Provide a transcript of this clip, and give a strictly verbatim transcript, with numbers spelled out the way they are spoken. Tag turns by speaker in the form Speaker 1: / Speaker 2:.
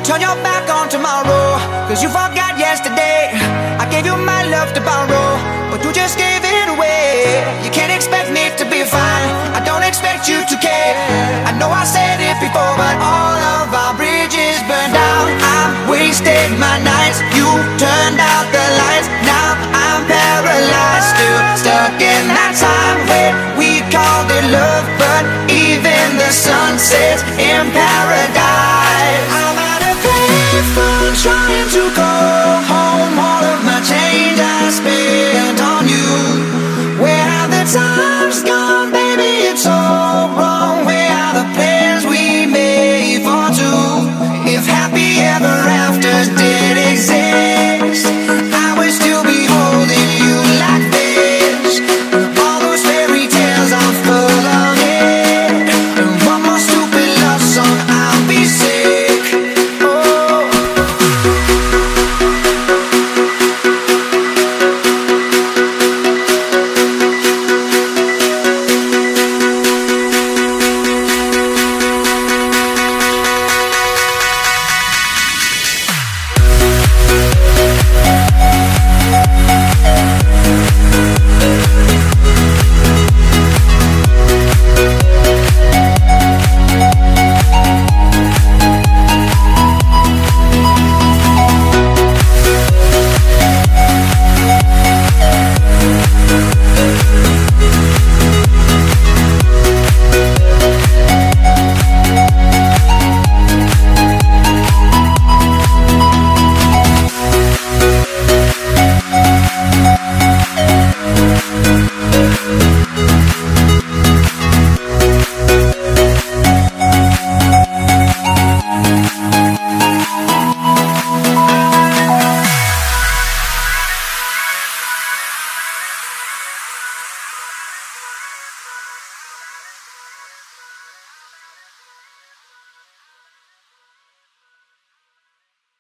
Speaker 1: turn your back on tomorrow, cause you forgot yesterday. I gave you my love to borrow, but you just gave it away. You can't expect me to be fine, I don't expect you to care. I know I said it before, but all of our bridges burned down. I wasted my nights, you turned out